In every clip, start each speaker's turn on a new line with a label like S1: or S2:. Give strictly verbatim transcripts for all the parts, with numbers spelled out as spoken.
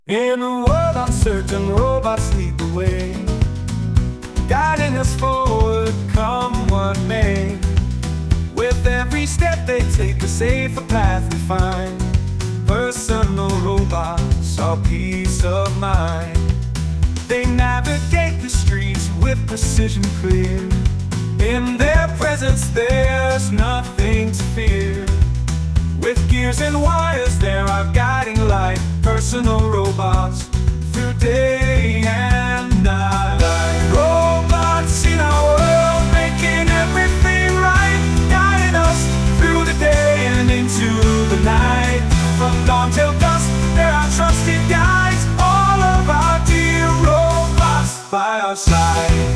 S1: In a world uncertain, robots lead the way, guiding us forward, come what may. With every step they take, a safer path we find. Personal robots are peace of mind. They navigate the streets with precision clear. In their presence there's nothing to fear. With gears and wires they're our guiding light. Personal robots through day and night. Robots in our world, making everything right, guiding us through the day and into the night. From dawn till dusk, they're our trusted guides. All of our dear robots by our side.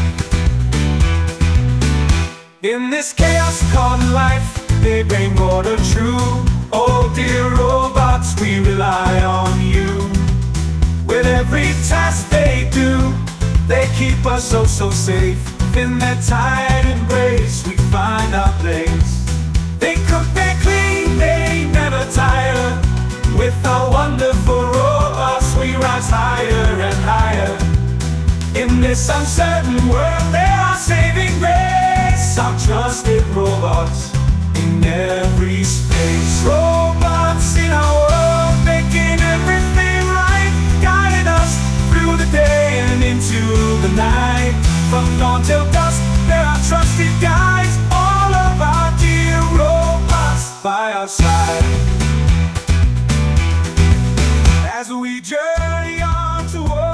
S1: In this chaos called life, they bring order true. Oh dear robots, we rely on you. With every task they do, they keep us so, so safe. In their tight embrace, we find our place. They cook, they clean, they never tire. With our wonderful robots, we rise higher and higher. In this uncertain world, they are saving grace. Our trusted robots in every space. Robots in our world, making everything right, guiding us through the day and into the night. From dawn till dusk, they're our trusted guides. All of our dear robots by our side. As we journey on toward